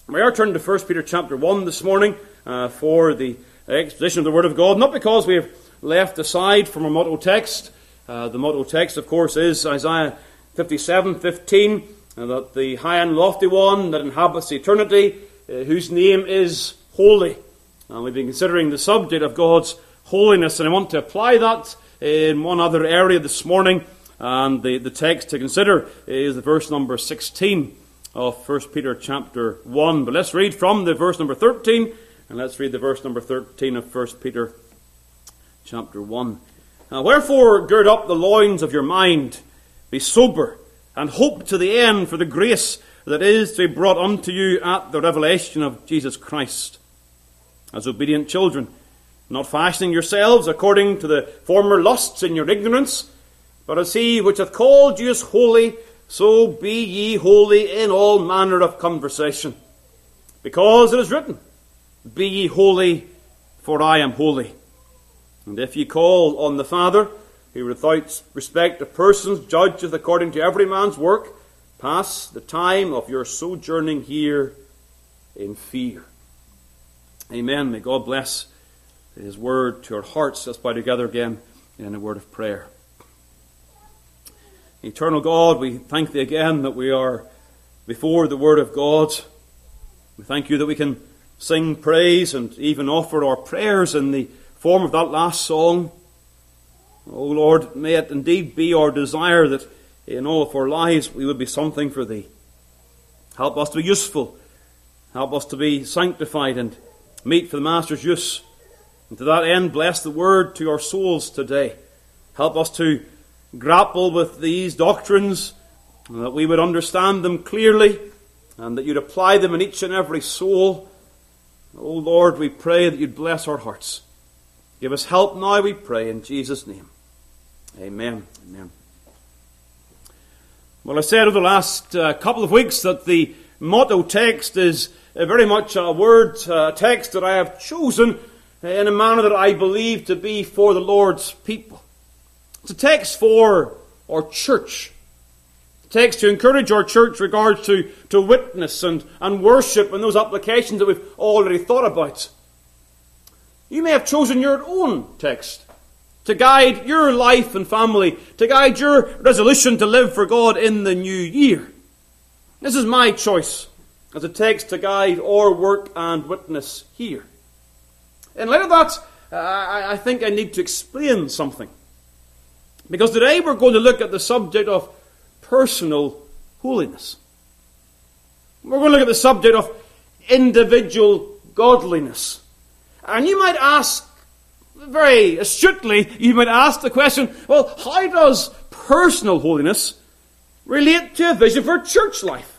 We are turning to 1 Peter chapter 1 this morning for the exposition of the Word of God, not because we have left aside from our motto text. The motto text, of course, is Isaiah 57:15, that the high and lofty one that inhabits eternity, whose name is holy. And we've been considering the subject of God's holiness, and I want to apply that in one other area this morning. And the text to consider is the verse number 16 of 1 Peter chapter 1. But let's read from the verse number 13, and let's read the verse number 13 of 1 Peter chapter 1. Wherefore gird up the loins of your mind, be sober, and hope to the end for the grace that is to be brought unto you at the revelation of Jesus Christ. As obedient children, not fashioning yourselves according to the former lusts in your ignorance, but as he which hath called you is holy, so be ye holy in all manner of conversation. Because it is written, Be ye holy, for I am holy. And if ye call on the Father, who without respect of persons judgeth according to every man's work, pass the time of your sojourning here in fear. Amen. May God bless His word to our hearts. Let's bow together again in a word of prayer. Eternal God, we thank Thee again that we are before the Word of God. We thank You that we can sing praise and even offer our prayers in the form of that last song. Oh Lord, may it indeed be our desire that in all of our lives we would be something for Thee. Help us to be useful. Help us to be sanctified and meet for the Master's use. And to that end, bless the Word to our souls today. Help us to grapple with these doctrines, that we would understand them clearly, and that You'd apply them in each and every soul. Oh Lord, we pray that You'd bless our hearts. Give us help now, we pray, in Jesus' name. Amen. Amen. Well, I said over the last couple of weeks that the motto text is very much a word text that I have chosen in a manner that I believe to be for the Lord's people. It's a text for our church. A text to encourage our church regards to witness and worship and those applications that we've already thought about. You may have chosen your own text to guide your life and family, to guide your resolution to live for God in the new year. This is my choice as a text to guide our work and witness here. In light of that, I think I need to explain something. Because today we're going to look at the subject of personal holiness. We're going to look at the subject of individual godliness. And you might ask, very astutely, you might ask the question, well, how does personal holiness relate to a vision for church life?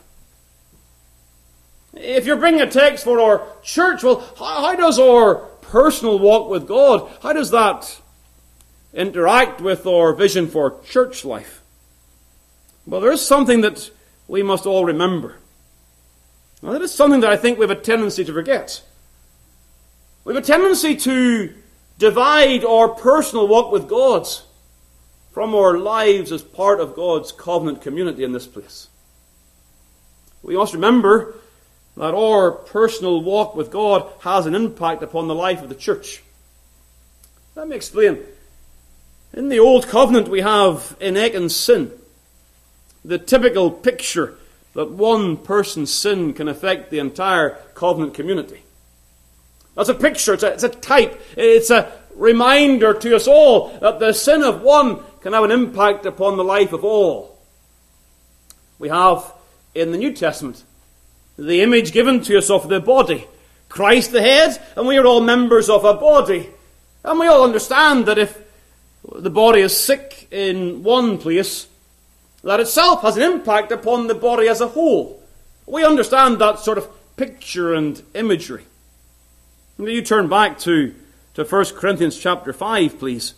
If you're bringing a text for our church, well, how does our personal walk with God, how does that interact with our vision for church life? Well, there is something that we must all remember. Now, that is something that I think we have a tendency to forget. We have a tendency to divide our personal walk with God from our lives as part of God's covenant community in this place. We must remember that our personal walk with God has an impact upon the life of the church. Let me explain. In the Old Covenant we have in Achan's sin the typical picture that one person's sin can affect the entire covenant community. That's a picture, it's a type, it's a reminder to us all that the sin of one can have an impact upon the life of all. We have in the New Testament the image given to us of the body. Christ the head, and we are all members of a body. And we all understand that if the body is sick in one place, that itself has an impact upon the body as a whole. We understand that sort of picture and imagery. And you turn back to 1 Corinthians chapter 5, please.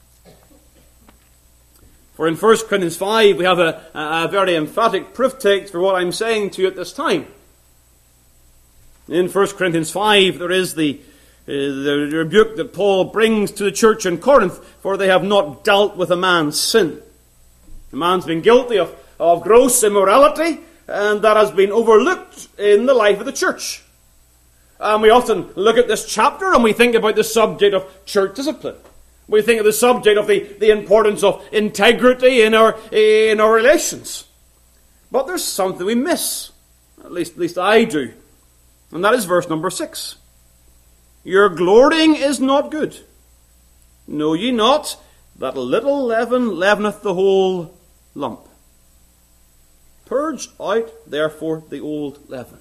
For in 1 Corinthians 5 we have a very emphatic proof text for what I'm saying to you at this time. In 1 Corinthians 5 there is the rebuke that Paul brings to the church in Corinth, for they have not dealt with a man's sin. The man's been guilty of gross immorality, and that has been overlooked in the life of the church. And we often look at this chapter and we think about the subject of church discipline. We think of the subject of the importance of integrity in our relations. But there's something we miss. At least I do. And that is verse number 6. Your glorying is not good. Know ye not that a little leaven leaveneth the whole lump? Purge out, therefore, the old leaven.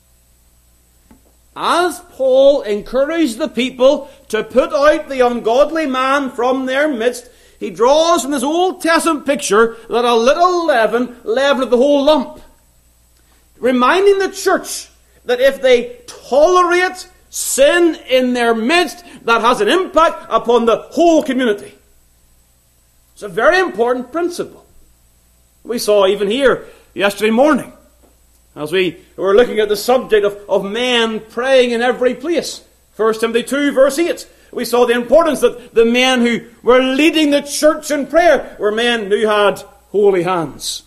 As Paul encouraged the people to put out the ungodly man from their midst, he draws from this Old Testament picture that a little leaven leaveneth the whole lump. Reminding the church that if they tolerate sin in their midst, that has an impact upon the whole community. It's a very important principle. We saw even here yesterday morning, as we were looking at the subject of men praying in every place. 1 Timothy 2 verse 8. We saw the importance that the men who were leading the church in prayer were men who had holy hands.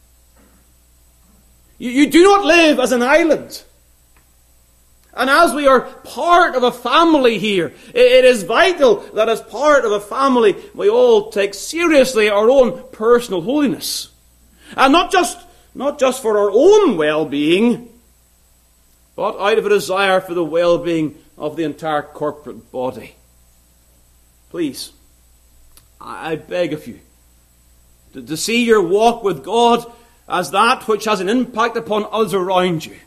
You do not live as an island. And as we are part of a family here, it is vital that as part of a family, we all take seriously our own personal holiness. And not just for our own well-being, but out of a desire for the well-being of the entire corporate body. Please, I beg of you, to see your walk with God as that which has an impact upon others around you.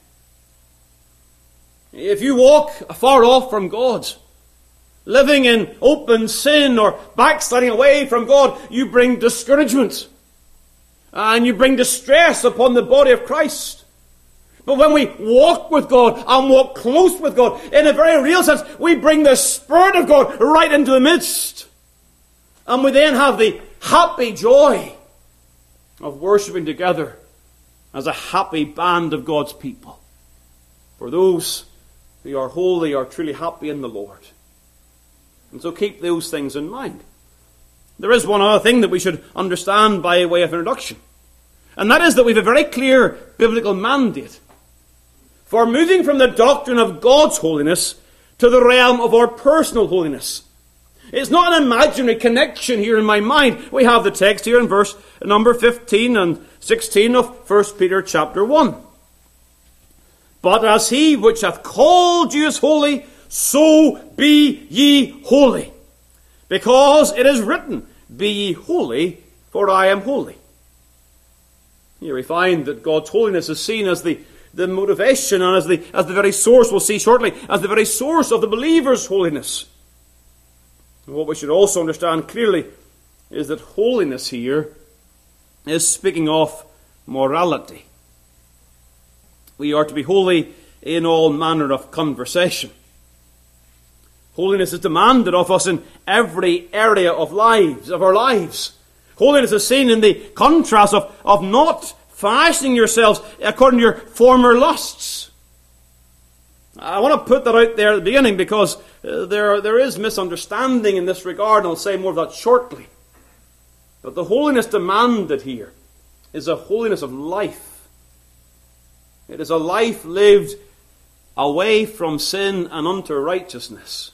If you walk far off from God, living in open sin or backsliding away from God, you bring discouragement. And you bring distress upon the body of Christ. But when we walk with God and walk close with God, in a very real sense, we bring the Spirit of God right into the midst. And we then have the happy joy of worshipping together as a happy band of God's people. For those who are holy are truly happy in the Lord. And so keep those things in mind. There is one other thing that we should understand by way of introduction. And that is that we have a very clear biblical mandate for moving from the doctrine of God's holiness to the realm of our personal holiness. It's not an imaginary connection here in my mind. We have the text here in verse number 15 and 16 of 1 Peter chapter 1. But as he which hath called you is holy, so be ye holy. Because it is written, be ye holy, for I am holy. Here we find that God's holiness is seen as the motivation and as the very source, we'll see shortly, as the very source of the believer's holiness. And what we should also understand clearly is that holiness here is speaking of morality. We are to be holy in all manner of conversation. Holiness is demanded of us in every area of our lives. Holiness is seen in the contrast of not fashioning yourselves according to your former lusts. I want to put that out there at the beginning because there is misunderstanding in this regard, and I'll say more of that shortly. But the holiness demanded here is a holiness of life. It is a life lived away from sin and unto righteousness.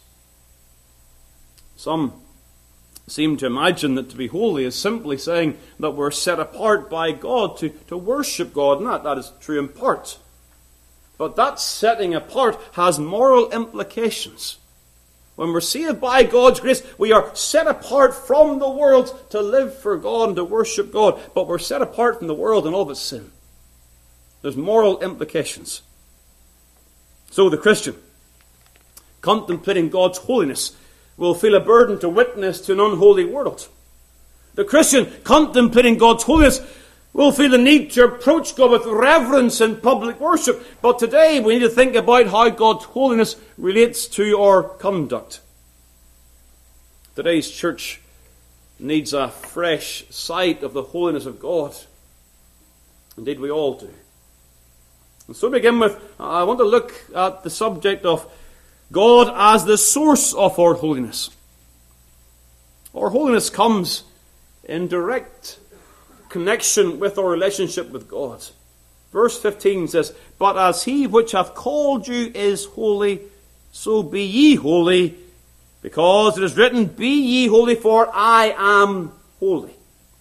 Some seem to imagine that to be holy is simply saying that we're set apart by God to worship God, and that is true in part. But that setting apart has moral implications. When we're saved by God's grace, we are set apart from the world to live for God and to worship God, but we're set apart from the world and all of its sin. There's moral implications. So the Christian, contemplating God's holiness, will feel a burden to witness to an unholy world. The Christian, contemplating God's holiness, will feel the need to approach God with reverence in public worship. But today we need to think about how God's holiness relates to our conduct. Today's church needs a fresh sight of the holiness of God. Indeed, we all do. And so to begin with, I want to look at the subject of God as the source of our holiness. Our holiness comes in direct connection with our relationship with God. Verse 15 says, "But as he which hath called you is holy, so be ye holy, because it is written, Be ye holy, for I am holy."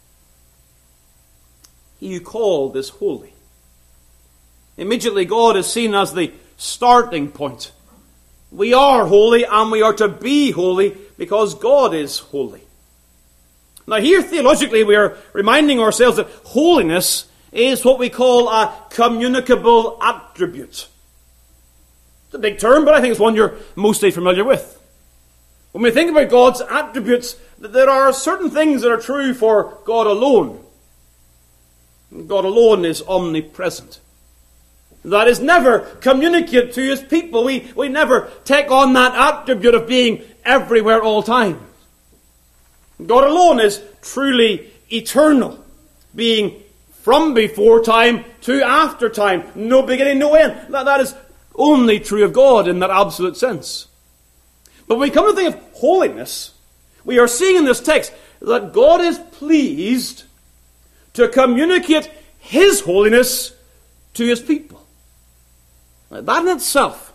He who called is holy. Immediately God is seen as the starting point. We are holy, and we are to be holy because God is holy. Now here theologically we are reminding ourselves that holiness is what we call a communicable attribute. It's a big term, but I think it's one you're mostly familiar with. When we think about God's attributes, there are certain things that are true for God alone. God alone is omnipresent. That is never communicated to his people. We never take on that attribute of being everywhere all time. God alone is truly eternal, being from before time to after time, no beginning, no end. That is only true of God in that absolute sense. But when we come to think of holiness, we are seeing in this text that God is pleased to communicate his holiness to his people. That in itself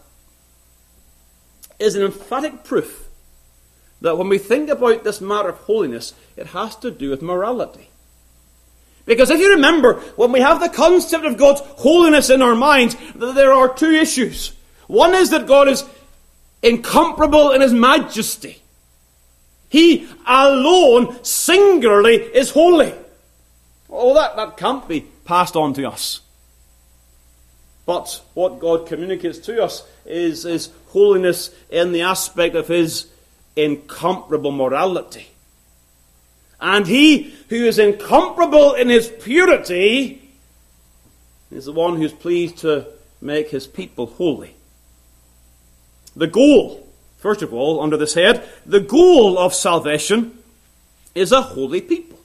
is an emphatic proof that when we think about this matter of holiness, it has to do with morality. Because if you remember, when we have the concept of God's holiness in our minds, there are two issues. One is that God is incomparable in his majesty. He alone, singularly, is holy. Oh, that can't be passed on to us. But what God communicates to us is his holiness in the aspect of his incomparable morality. And he who is incomparable in his purity is the one who is pleased to make his people holy. The goal, first of all, under this head, the goal of salvation is a holy people.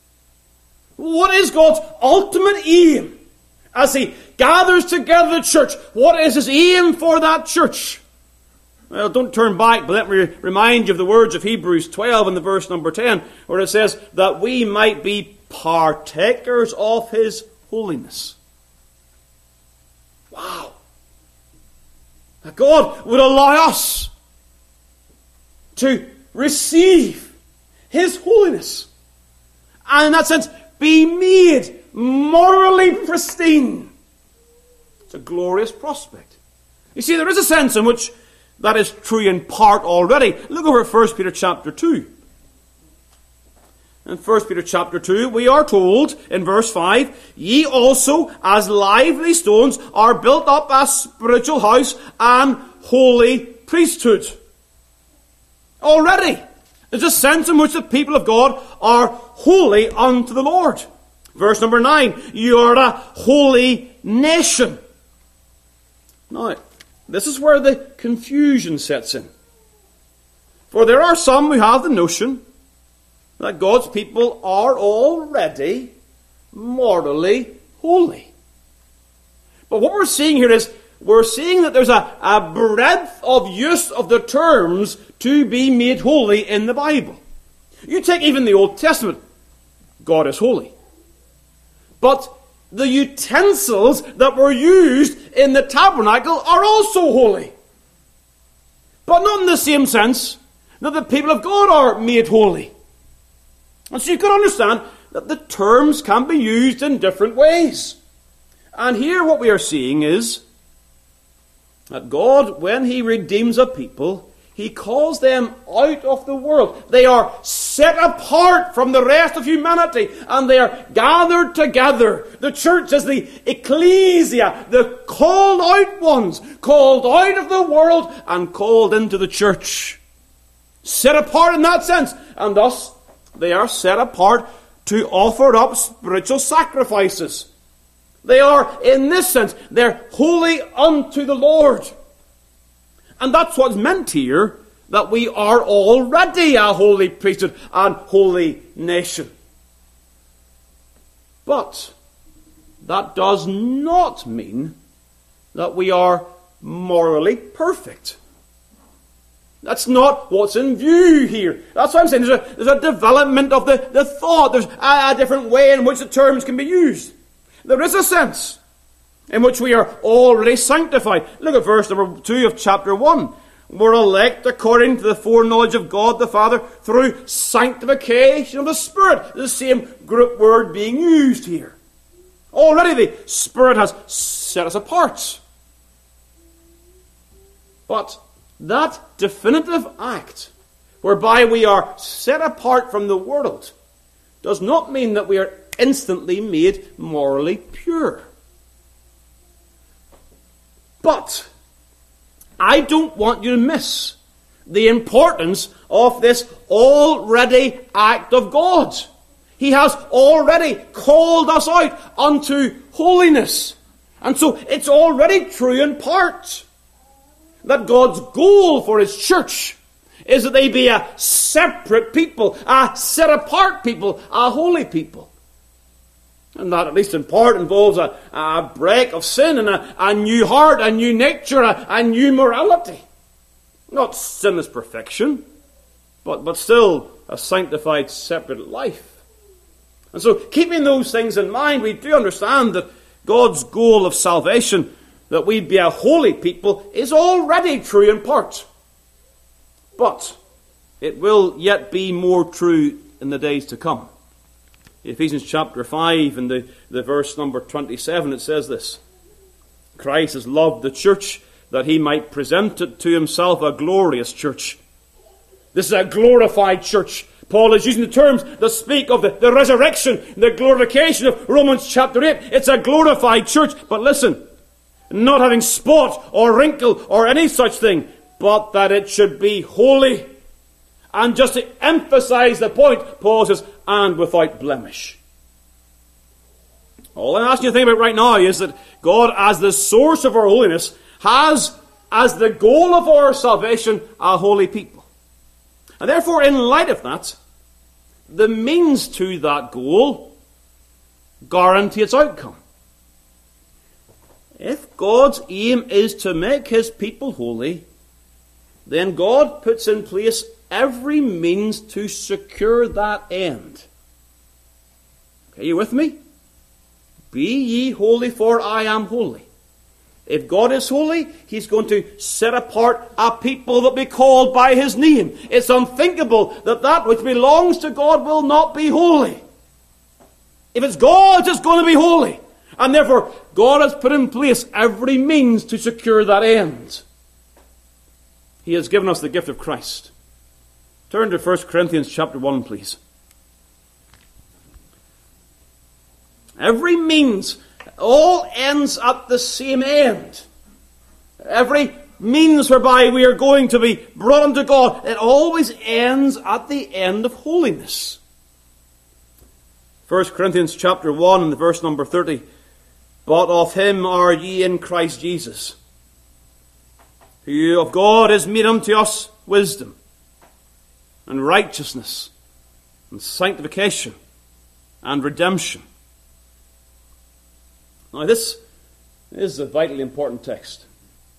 What is God's ultimate aim as he gathers together the church? What is his aim for that church? Well, don't turn back, but let me remind you of the words of Hebrews 12 in the verse number 10, where it says that we might be partakers of his holiness. Wow. That God would allow us to receive his holiness. And in that sense, be made morally pristine. It's a glorious prospect. You see, there is a sense in which that is true in part already. Look over at 1 Peter chapter 2. In 1 Peter chapter 2, we are told in verse 5, "Ye also, as lively stones, are built up a spiritual house and holy priesthood." Already, there's a sense in which the people of God are holy unto the Lord. Verse number 9, "You are a holy nation." Now, this is where the confusion sets in. For there are some who have the notion that God's people are already morally holy. But what we're seeing here is, we're seeing that there's a breadth of use of the terms to be made holy in the Bible. You take even the Old Testament, God is holy. But the utensils that were used in the tabernacle are also holy. But not in the same sense that the people of God are made holy. And so you can understand that the terms can be used in different ways. And here what we are seeing is that God, when he redeems a people, he calls them out of the world. They are set apart from the rest of humanity, and they are gathered together. The church is the ecclesia, the called out ones, called out of the world and called into the church. Set apart in that sense, and thus they are set apart to offer up spiritual sacrifices. They are, in this sense, they're holy unto the Lord. And that's what's meant here, that we are already a holy priesthood and holy nation. But that does not mean that we are morally perfect. That's not what's in view here. That's why I'm saying there's a development of the thought. There's a different way in which the terms can be used. There is a sense in which we are already sanctified. Look at verse number 2 of chapter 1. We're elect according to the foreknowledge of God the Father through sanctification of the Spirit. The same Greek word being used here. Already the Spirit has set us apart. But that definitive act, whereby we are set apart from the world, does not mean that we are instantly made morally pure. But I don't want you to miss the importance of this already act of God. He has already called us out unto holiness. And so it's already true in part that God's goal for His church is that they be a separate people, a set-apart people, a holy people. And that, at least in part, involves a break of sin and a new heart, a new nature, a new morality. Not sinless perfection, but still a sanctified, separate life. And so, keeping those things in mind, we do understand that God's goal of salvation, that we be a holy people, is already true in part. But it will yet be more true in the days to come. Ephesians chapter 5 and the verse number 27, it says this: Christ has loved the church that He might present it to Himself a glorious church. This is a glorified church. Paul is using the terms that speak of the resurrection, the glorification of Romans chapter 8. It's a glorified church. But listen, not having spot or wrinkle or any such thing, but that it should be holy. And just to emphasize the point, Paul says, and without blemish. All I'm asking you to think about right now is that God, as the source of our holiness, has as the goal of our salvation a holy people. And therefore, in light of that, the means to that goal guarantee its outcome. If God's aim is to make His people holy, then God puts in place every means to secure that end. Are you with me? Be ye holy, for I am holy. If God is holy, He's going to set apart a people that be called by His name. It's unthinkable that that which belongs to God will not be holy. If it's God's, it's going to be holy. And therefore, God has put in place every means to secure that end. He has given us the gift of Christ. Turn to 1 Corinthians chapter 1, please. Every means, all ends at the same end. Every means whereby we are going to be brought unto God, it always ends at the end of holiness. 1 Corinthians chapter 1 and verse number 30. But of Him are ye in Christ Jesus, who of God is made unto us wisdom, and righteousness, and sanctification, and redemption. Now this is a vitally important text.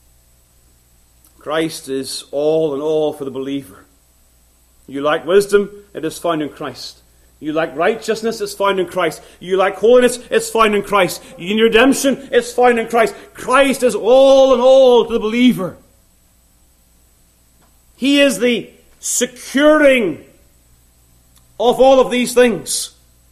Christ is all in all for the believer. You like wisdom, it is found in Christ. You like righteousness, it's found in Christ. You like holiness, it's found in Christ. You need redemption, it's found in Christ. Christ is all in all to the believer. He is the securing of all of these things.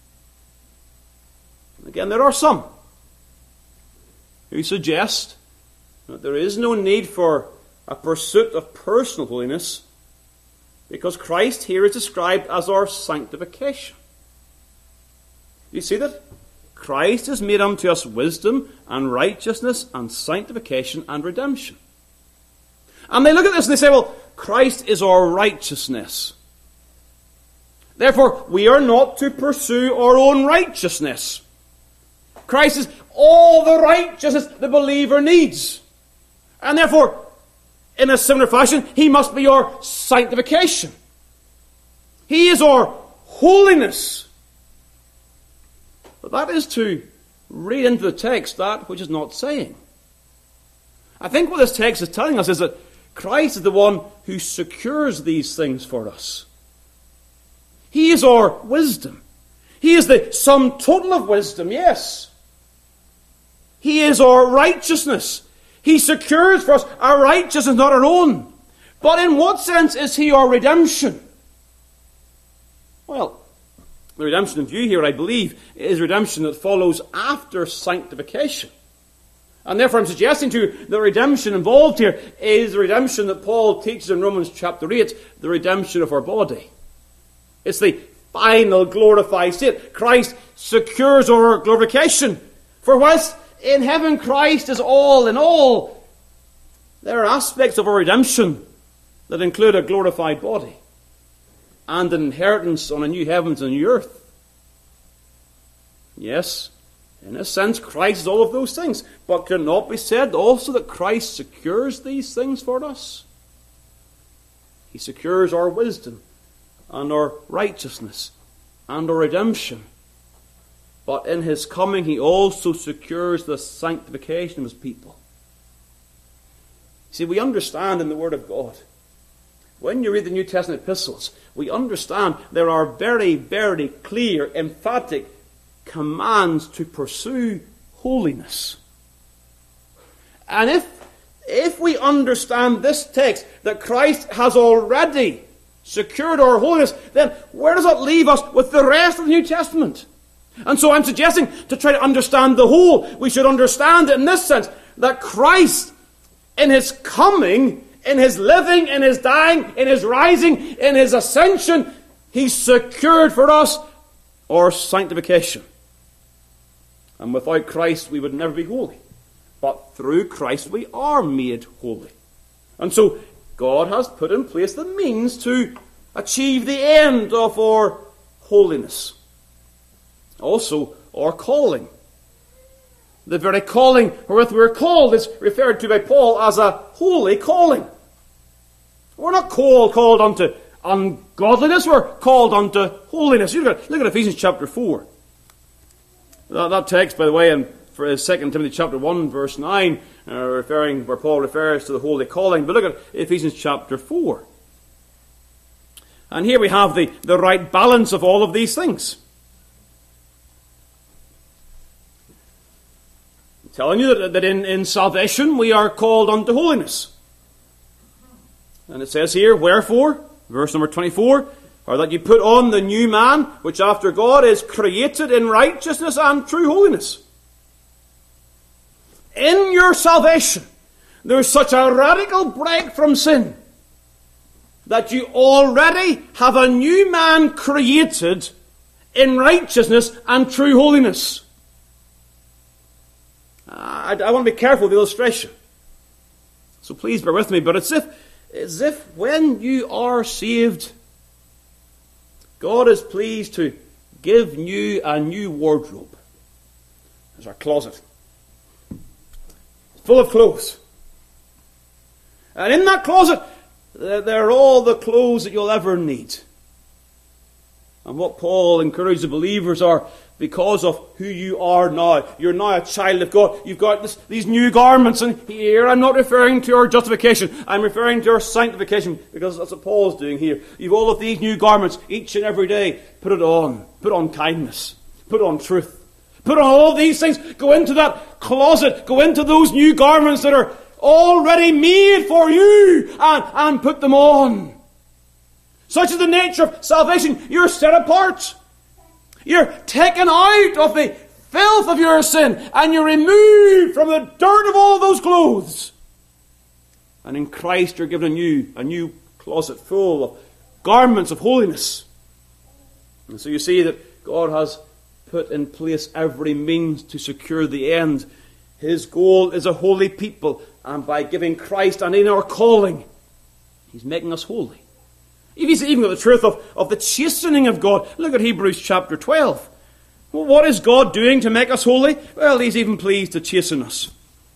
Again, there are some who suggest that there is no need for a pursuit of personal holiness, because Christ here is described as our sanctification. You see that? Christ has made unto us wisdom and righteousness and sanctification and redemption. And they look at this and they say, well, Christ is our righteousness. Therefore, we are not to pursue our own righteousness. Christ is all the righteousness the believer needs. And therefore, in a similar fashion, He must be our sanctification. He is our holiness. But that is to read into the text that which is not saying. I think what this text is telling us is that Christ is the one who secures these things for us. He is our wisdom. He is the sum total of wisdom, yes. He is our righteousness. He secures for us our righteousness, not our own. But in what sense is He our redemption? Well, the redemption in view here, I believe, is redemption that follows after sanctification. And therefore I'm suggesting to you the redemption involved here is the redemption that Paul teaches in Romans chapter 8, the redemption of our body. It's the final glorified state. Christ secures our glorification. For whilst in heaven Christ is all in all, there are aspects of our redemption that include a glorified body and an inheritance on a new heavens and new earth. Yes, in a sense, Christ is all of those things. But can it not be said also that Christ secures these things for us? He secures our wisdom and our righteousness and our redemption. But in His coming, He also secures the sanctification of His people. See, we understand in the Word of God, when you read the New Testament epistles, we understand there are very, very clear, emphatic commands to pursue holiness. And if we understand this text, that Christ has already secured our holiness, then where does that leave us with the rest of the New Testament? And so I'm suggesting to try to understand the whole, we should understand it in this sense, that Christ, in His coming, in His living, in His dying, in His rising, in His ascension, He secured for us our sanctification. And without Christ we would never be holy. But through Christ we are made holy. And so God has put in place the means to achieve the end of our holiness. Also, our calling. The very calling wherewith we are called is referred to by Paul as a holy calling. We're not called unto ungodliness, we're called unto holiness. Look at Ephesians chapter 4. That text, by the way, in 2 Timothy chapter 1, verse 9, where Paul refers to the holy calling. But look at Ephesians chapter 4. And here we have the right balance of all of these things. I'm telling you that in salvation we are called unto holiness. And it says here, wherefore, verse number 24, or that you put on the new man, which after God is created in righteousness and true holiness. In your salvation, there is such a radical break from sin that you already have a new man created in righteousness and true holiness. I want to be careful with the illustration, so please bear with me, but it's as if when you are saved, God is pleased to give you a new wardrobe. There's our closet. Full of clothes. And in that closet, there are all the clothes that you'll ever need. And what Paul encourages the believers are, because of who you are now. You're now a child of God. You've got these new garments. And here I'm not referring to our justification. I'm referring to our sanctification, because that's what Paul's doing here. You've all of these new garments each and every day. Put it on. Put on kindness. Put on truth. Put on all these things. Go into that closet. Go into those new garments that are already made for you, and put them on. Such is the nature of salvation. You're set apart. You're taken out of the filth of your sin, and you're removed from the dirt of all those clothes. And in Christ you're given a new closet full of garments of holiness. And so you see that God has put in place every means to secure the end. His goal is a holy people, and by giving Christ and in our calling, He's making us holy. He's even got the truth of the chastening of God. Look at Hebrews chapter 12. Well, what is God doing to make us holy? Well, He's even pleased to chasten us.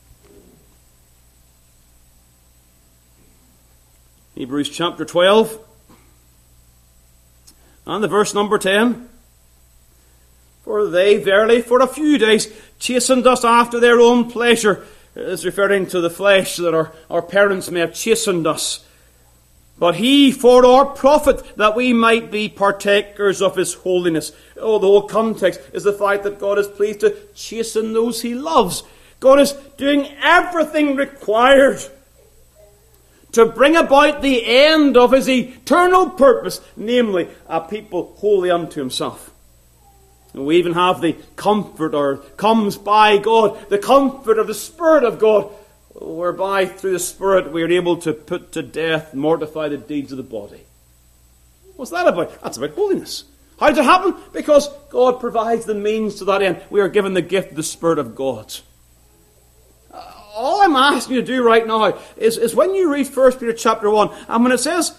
Hebrews chapter 12 and the verse number 10. For they verily for a few days chastened us after their own pleasure. It's referring to the flesh, that our parents may have chastened us. But He for our profit, that we might be partakers of His holiness. Oh, the whole context is the fact that God is pleased to chasten those He loves. God is doing everything required to bring about the end of his eternal purpose, namely, a people holy unto himself. And we even have the comfort, or comes by God, the comfort of the Spirit of God, whereby through the Spirit we are able to put to death, mortify the deeds of the body. What's that about? That's about holiness. How does it happen? Because God provides the means to that end. We are given the gift of the Spirit of God. All I'm asking you to do right now is when you read 1 Peter chapter 1, and when it says,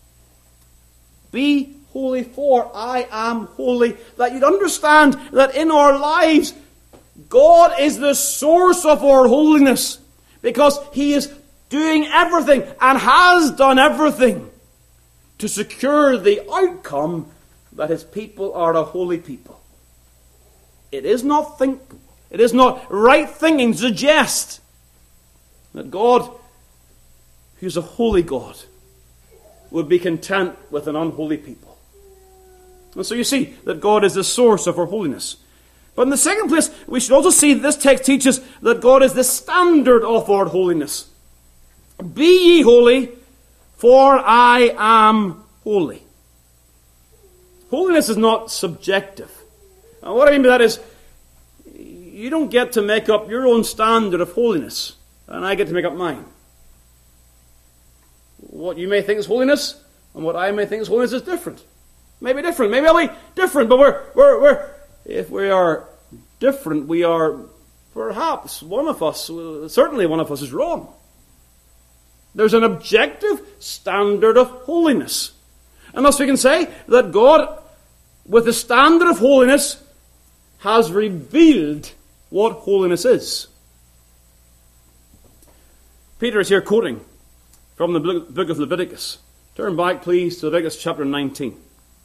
be holy for I am holy, that you'd understand that in our lives, God is the source of our holiness, because he is doing everything and has done everything to secure the outcome that his people are a holy people. It is not right thinking to suggest that God, who's a holy God, would be content with an unholy people. And so you see that God is the source of our holiness. But in the second place, we should also see that this text teaches that God is the standard of our holiness. Be ye holy, for I am holy. Holiness is not subjective. And what I mean by that is, you don't get to make up your own standard of holiness, and I get to make up mine. What you may think is holiness, and what I may think is holiness is different. Maybe different. Maybe I'll be different, but if we are different, we are perhaps one of us, certainly one of us is wrong. There's an objective standard of holiness. And thus we can say that God, with the standard of holiness, has revealed what holiness is. Peter is here quoting from the book of Leviticus. Turn back, please, to Leviticus chapter 19.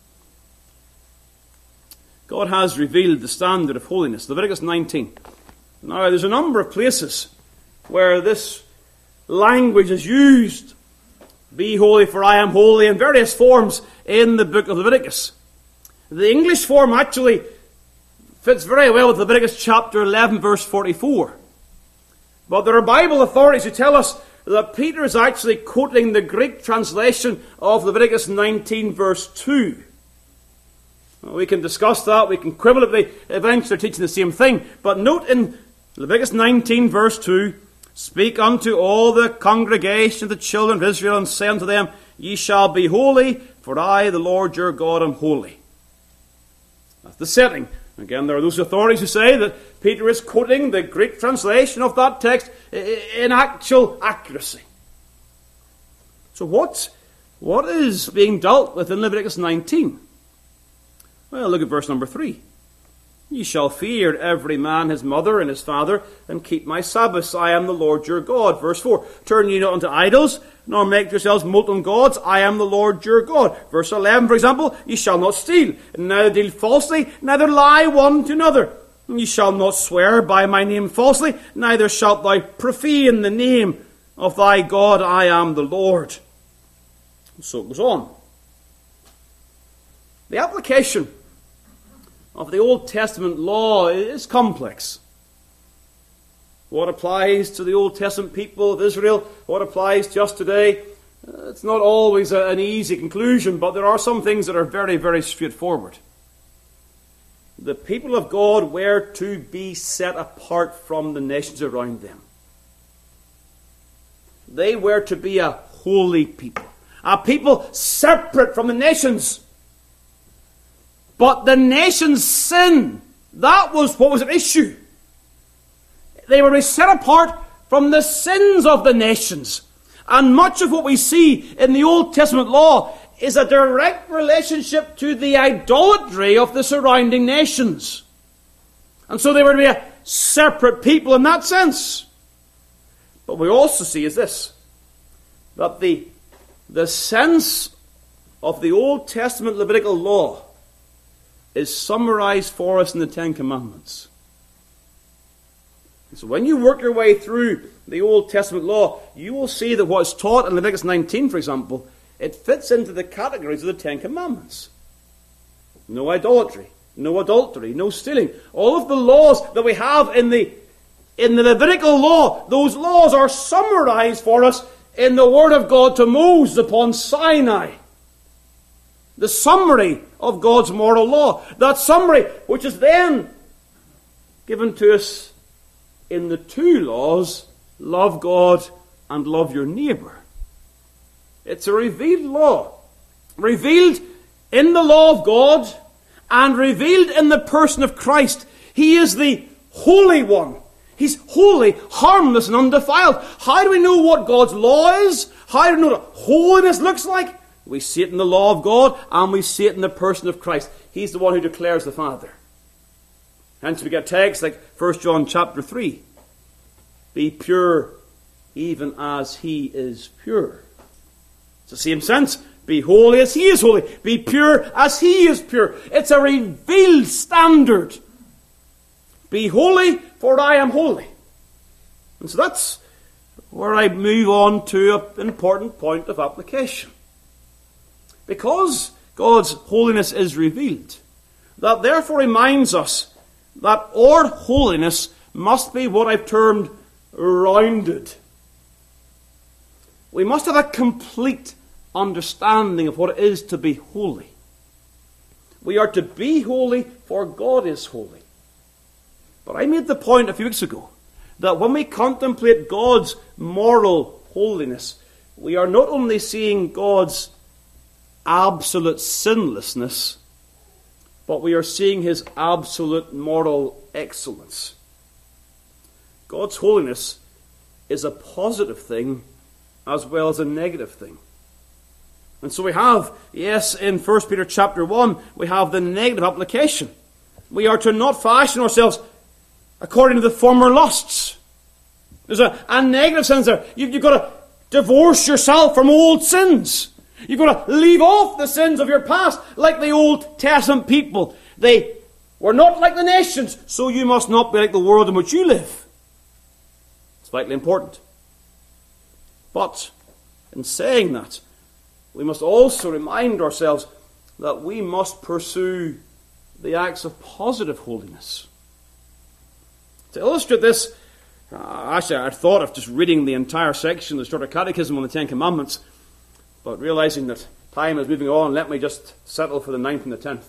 God has revealed the standard of holiness. Leviticus 19. Now, there's a number of places where this language is used. Be holy, for I am holy, in various forms in the book of Leviticus. The English form actually fits very well with Leviticus chapter 11, verse 44. But there are Bible authorities who tell us that Peter is actually quoting the Greek translation of Leviticus 19, verse 2. We can discuss that, we can quibble if they eventually are teaching the same thing. But note in Leviticus 19, verse 2, speak unto all the congregation of the children of Israel, and say unto them, ye shall be holy, for I, the Lord your God, am holy. That's the setting. Again, there are those authorities who say that Peter is quoting the Greek translation of that text in actual accuracy. So what is being dealt with in Leviticus 19? Well, look at verse number 3. Ye shall fear every man his mother and his father, and keep my Sabbaths. I am the Lord your God. Verse 4. Turn ye not unto idols, nor make yourselves molten gods. I am the Lord your God. Verse 11, for example. Ye shall not steal, neither deal falsely, neither lie one to another. Ye shall not swear by my name falsely, neither shalt thou profane the name of thy God. I am the Lord. And so it goes on. The application of the Old Testament law is complex. What applies to the Old Testament people of Israel, what applies to us today, it's not always an easy conclusion, but there are some things that are very, very straightforward. The people of God were to be set apart from the nations around them. They were to be a holy people, a people separate from the nations. But the nation's sin, that was what was at issue. They were set apart from the sins of the nations. And much of what we see in the Old Testament law is a direct relationship to the idolatry of the surrounding nations. And so they were to be a separate people in that sense. But we also see is this, that the sense of the Old Testament Levitical law is summarized for us in the Ten Commandments. So when you work your way through the Old Testament law, you will see that what's taught in Leviticus 19, for example, it fits into the categories of the Ten Commandments. No idolatry, no adultery, no stealing. All of the laws that we have in the In the Levitical law, those laws are summarized for us in the Word of God to Moses upon Sinai. The summary of God's moral law. That summary which is then given to us in the two laws, love God and love your neighbour. It's a revealed law. Revealed in the law of God and revealed in the person of Christ. He is the Holy One. He's holy, harmless, and undefiled. How do we know what God's law is? How do we know what holiness looks like? We see it in the law of God, and we see it in the person of Christ. He's the one who declares the Father. Hence we get texts like 1 John chapter 3. Be pure even as he is pure. It's the same sense. Be holy as he is holy. Be pure as he is pure. It's a revealed standard. Be holy, for I am holy. And so that's where I move on to an important point of application. Because God's holiness is revealed, that therefore reminds us that our holiness must be what I've termed rounded. We must have a complete understanding of what it is to be holy. We are to be holy, for God is holy. But I made the point a few weeks ago that when we contemplate God's moral holiness, we are not only seeing God's absolute sinlessness, but we are seeing his absolute moral excellence. God's holiness is a positive thing as well as a negative thing. And so we have, yes, in 1 Peter chapter 1, we have the negative application. We are to not fashion ourselves according to the former lusts. There's a negative sense there. You've got to divorce yourself from old sins. You've got to leave off the sins of your past, like the Old Testament people. They were not like the nations, so you must not be like the world in which you live. It's vitally important. But in saying that, we must also remind ourselves that we must pursue the acts of positive holiness. To illustrate this, actually I thought of just reading the entire section of the Shorter Catechism on the Ten Commandments, but realizing that time is moving on, let me just settle for the 9th and the 10th.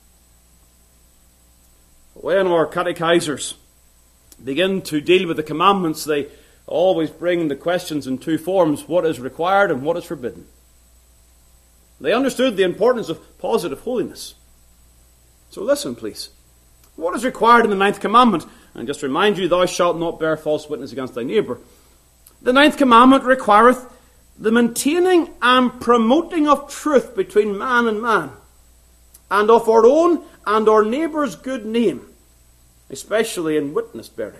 When our catechizers begin to deal with the commandments, they always bring the questions in two forms: what is required and what is forbidden. They understood the importance of positive holiness. So listen, please. What is required in the 9th commandment? And just remind you, thou shalt not bear false witness against thy neighbour. The 9th commandment requireth the maintaining and promoting of truth between man and man, and of our own and our neighbour's good name, especially in witness bearing.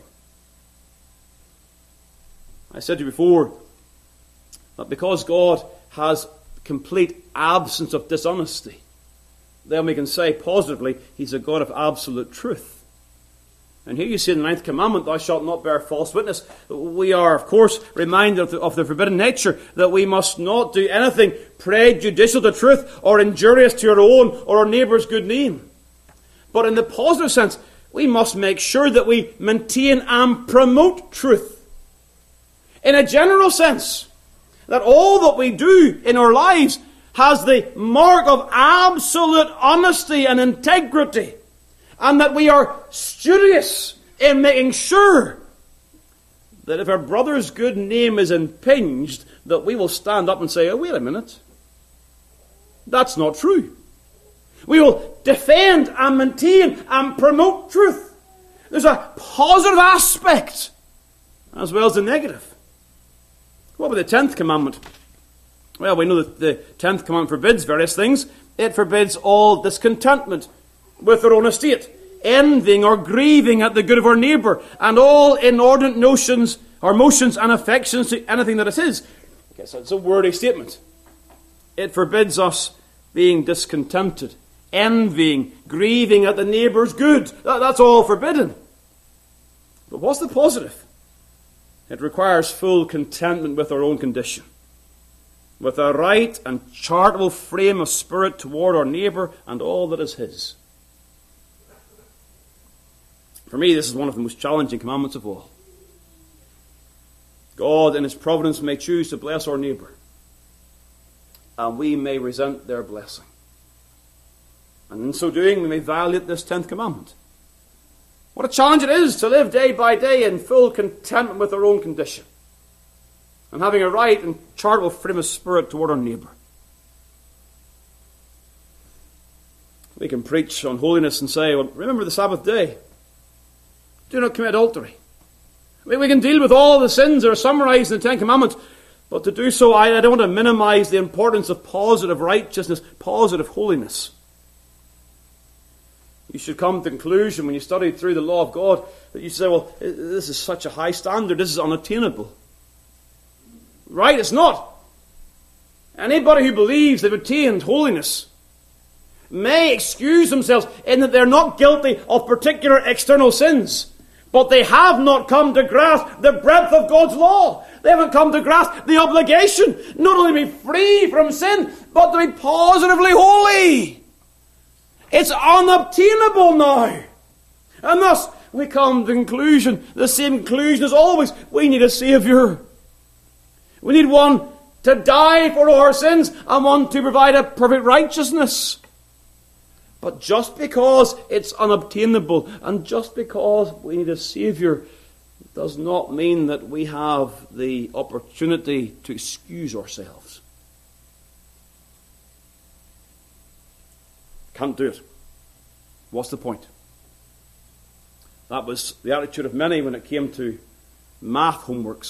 I said to you before that because God has complete absence of dishonesty, then we can say positively he's a God of absolute truth. And here you see in the 9th commandment, thou shalt not bear false witness. We are, of course, reminded of the forbidden nature, that we must not do anything prejudicial to truth or injurious to our own or our neighbour's good name. But in the positive sense, we must make sure that we maintain and promote truth. In a general sense, that all that we do in our lives has the mark of absolute honesty and integrity, and that we are studious in making sure that if our brother's good name is impinged, that we will stand up and say, oh, wait a minute, that's not true. We will defend and maintain and promote truth. There's a positive aspect as well as a negative. What about the 10th commandment? Well, we know that the 10th commandment forbids various things. It forbids all discontentment with our own estate, envying or grieving at the good of our neighbour, and all inordinate notions or motions and affections to anything that is his. Okay, so it's a wordy statement. It forbids us being discontented, envying, grieving at the neighbour's good. That's all forbidden. But what's the positive? It requires full contentment with our own condition, with a right and charitable frame of spirit toward our neighbour and all that is his. For me, this is one of the most challenging commandments of all. God in his providence may choose to bless our neighbour, and we may resent their blessing. And in so doing, we may violate this 10th commandment. What a challenge it is to live day by day in full contentment with our own condition, and having a right and charitable frame of spirit toward our neighbour. We can preach on holiness and say, well, remember the Sabbath day. Do not commit adultery. We can deal with all the sins that are summarized in the 10 Commandments, but to do so, I don't want to minimize the importance of positive righteousness, positive holiness. You should come to the conclusion when you study through the law of God that you say, well, this is such a high standard, this is unattainable. Right? It's not. Anybody who believes they've attained holiness may excuse themselves in that they're not guilty of particular external sins, but they have not come to grasp the breadth of God's law. They haven't come to grasp the obligation not only to be free from sin, but to be positively holy. It's unobtainable now. And thus, we come to the conclusion, the same conclusion as always. We need a Saviour. We need one to die for our sins and one to provide a perfect righteousness. But just because it's unobtainable and just because we need a Saviour does not mean that we have the opportunity to excuse ourselves. Can't do it. What's the point? That was the attitude of many when it came to math homeworks.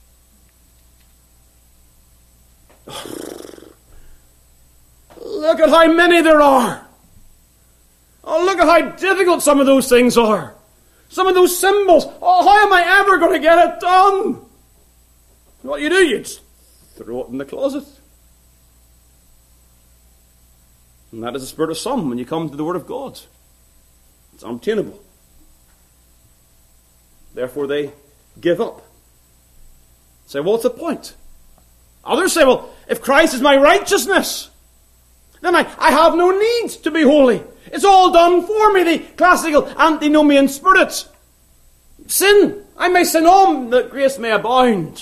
Look at how many there are. Oh, look at how difficult some of those things are. Some of those symbols. Oh, how am I ever going to get it done? What you do, you just throw it in the closet. And that is the spirit of some when you come to the Word of God. It's unobtainable. Therefore they give up. Say, well, what's the point? Others say, well, if Christ is my righteousness, then I have no need to be holy. It's all done for me, the classical antinomian spirit. Sin, I may sin on that grace may abound.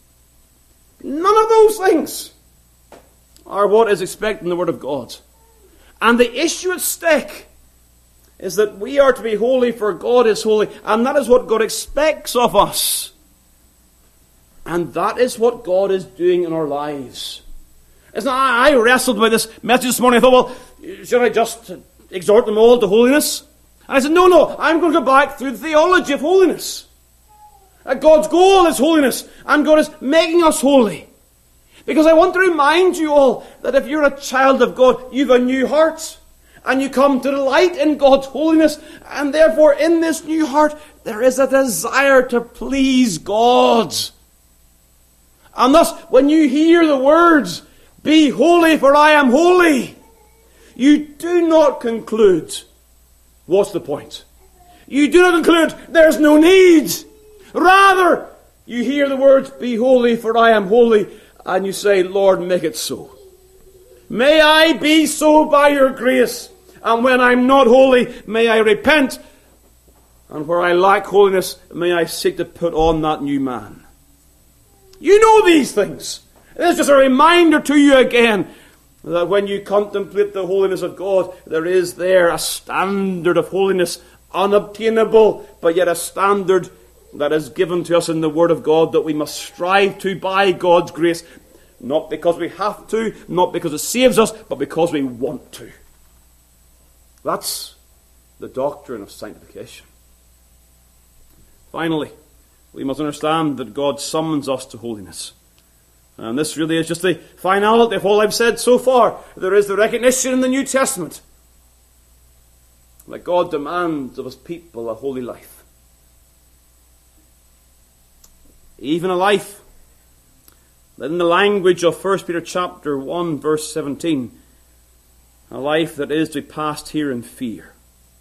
None of those things are what is expected in the Word of God. And the issue at stake is that we are to be holy for God is holy, and that is what God expects of us. And that is what God is doing in our lives. I wrestled with this message this morning. I thought, well, should I just exhort them all to holiness? And I said, no, I'm going to go back through the theology of holiness. God's goal is holiness, and God is making us holy. Because I want to remind you all that if you're a child of God, you've a new heart. And you come to delight in God's holiness. And therefore, in this new heart, there is a desire to please God. And thus, when you hear the words, "Be holy, for I am holy," you do not conclude, what's the point? You do not conclude, there's no need. Rather, you hear the words, "Be holy, for I am holy," and you say, "Lord, make it so. May I be so by your grace. And when I'm not holy, may I repent. And where I lack holiness, may I seek to put on that new man." You know these things. It's just a reminder to you again that when you contemplate the holiness of God, there is there a standard of holiness, unobtainable, but yet a standard that is given to us in the Word of God that we must strive to by God's grace. Not because we have to, not because it saves us, but because we want to. That's the doctrine of sanctification. Finally, we must understand that God summons us to holiness. And this really is just the finality of all I've said so far. There is the recognition in the New Testament that God demands of his people a holy life. Even a life that, in the language of 1 Peter chapter 1, verse 17, a life that is to be passed here in fear.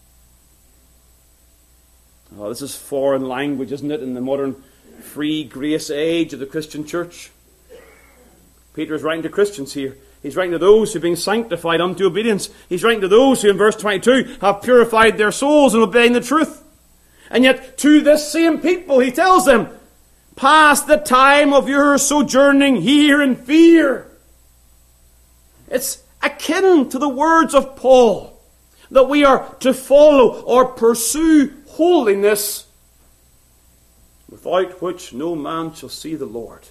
Oh, this is foreign language, isn't it, in the modern free grace age of the Christian church? Peter is writing to Christians here. He's writing to those who are being sanctified unto obedience. He's writing to those who, in verse 22, have purified their souls in obeying the truth. And yet, to this same people, he tells them, pass the time of your sojourning here in fear. It's akin to the words of Paul that we are to follow or pursue holiness, without which no man shall see the Lord.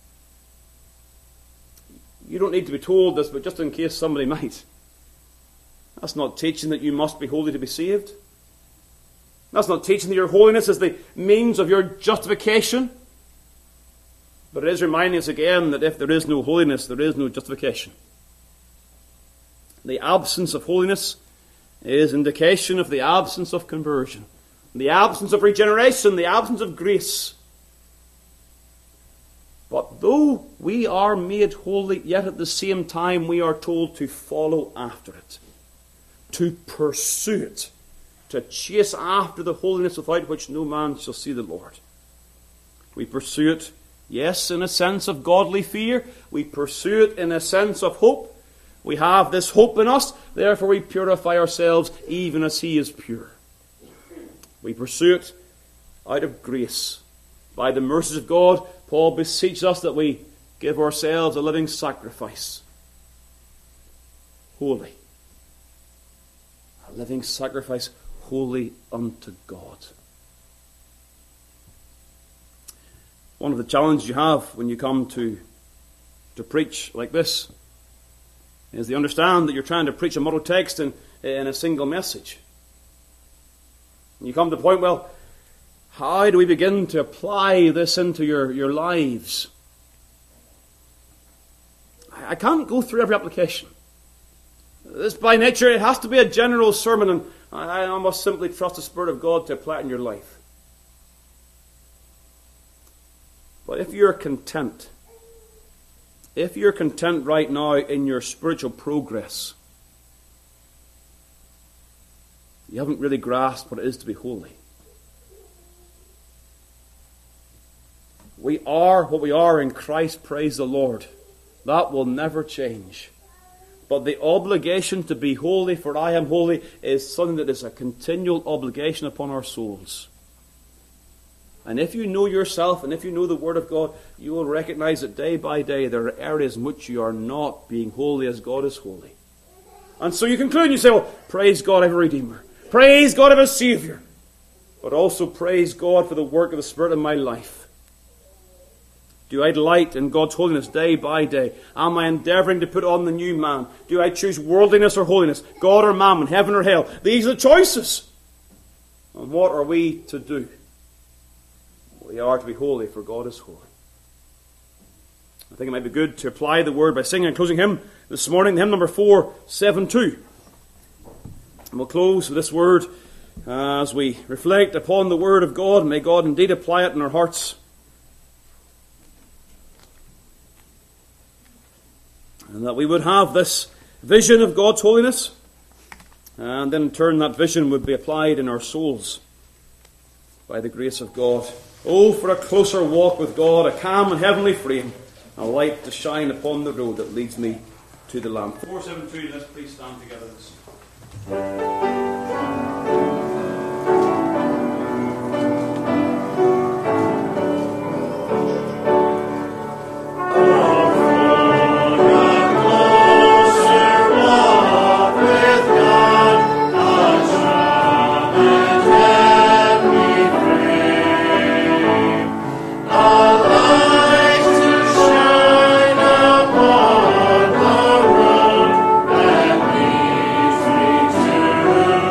You don't need to be told this, but just in case somebody might. That's not teaching that you must be holy to be saved. That's not teaching that your holiness is the means of your justification. But it is reminding us again that if there is no holiness, there is no justification. The absence of holiness is indication of the absence of conversion, the absence of regeneration, the absence of grace. But though we are made holy, yet at the same time we are told to follow after it, to pursue it, to chase after the holiness without which no man shall see the Lord. We pursue it, yes, in a sense of godly fear. We pursue it in a sense of hope. We have this hope in us, therefore we purify ourselves even as He is pure. We pursue it out of grace. By the mercies of God, Paul beseeches us that we give ourselves a living sacrifice. Holy. A living sacrifice, holy unto God. One of the challenges you have when you come to preach like this is to understand that you're trying to preach a model text in a single message. And you come to the point, well, how do we begin to apply this into your lives? I can't go through every application. This, by nature, it has to be a general sermon, and I must simply trust the Spirit of God to apply it in your life. But if you're content right now in your spiritual progress, you haven't really grasped what it is to be holy. We are what we are in Christ, praise the Lord. That will never change. But the obligation to be holy, for I am holy, is something that is a continual obligation upon our souls. And if you know yourself, and if you know the Word of God, you will recognize that day by day there are areas in which you are not being holy as God is holy. And so you conclude and you say, well, praise God, I have a Redeemer. Praise God, I have a Savior. But also praise God for the work of the Spirit in my life. Do I delight in God's holiness day by day? Am I endeavoring to put on the new man? Do I choose worldliness or holiness? God or mammon? Heaven or hell? These are the choices. And what are we to do? We are to be holy, for God is holy. I think it might be good to apply the word by singing a closing hymn this morning, hymn number 472. And we'll close with this word as we reflect upon the Word of God. May God indeed apply it in our hearts. And that we would have this vision of God's holiness, and then in turn that vision would be applied in our souls by the grace of God. Oh, for a closer walk with God, a calm and heavenly frame, a light to shine upon the road that leads me to the Lamb. 472, let's please stand together. To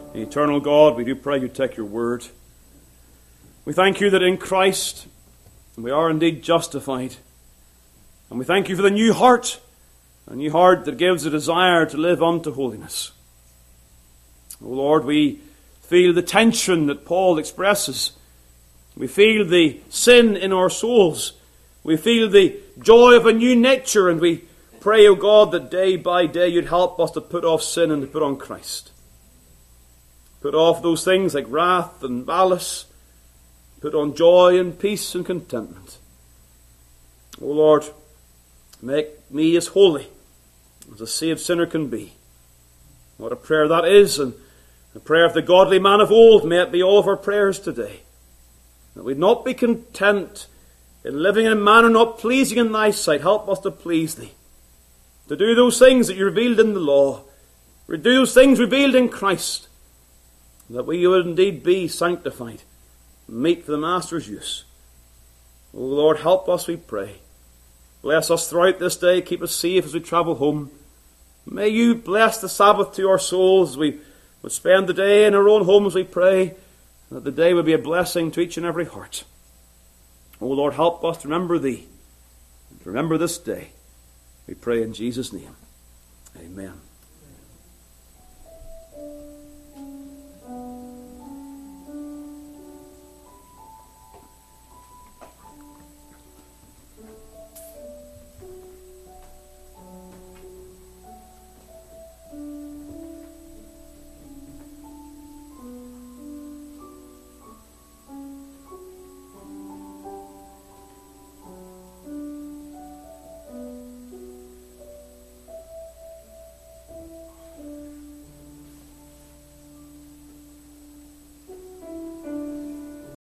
Eternal God, we do pray you take your word. We thank you that in Christ we are indeed justified. And we thank you for the new heart, a new heart that gives a desire to live unto holiness. O Lord, we feel the tension that Paul expresses. We feel the sin in our souls. We feel the joy of a new nature, and we pray, O God, that day by day you'd help us to put off sin and to put on Christ. Put off those things like wrath and malice. Put on joy and peace and contentment. O Lord, make me as holy as a saved sinner can be. What a prayer that is, and the prayer of the godly man of old. May it be all of our prayers today. That we'd not be content in living in a manner not pleasing in thy sight. Help us to please thee. To do those things that you revealed in the law. To do those things revealed in Christ. That we would indeed be sanctified. Meet for the Master's use. O Lord, help us, we pray. Bless us throughout this day. Keep us safe as we travel home. May you bless the Sabbath to our souls as we would spend the day in our own homes, we pray. That the day would be a blessing to each and every heart. O Lord, help us to remember thee. And to remember this day. We pray in Jesus' name. Amen.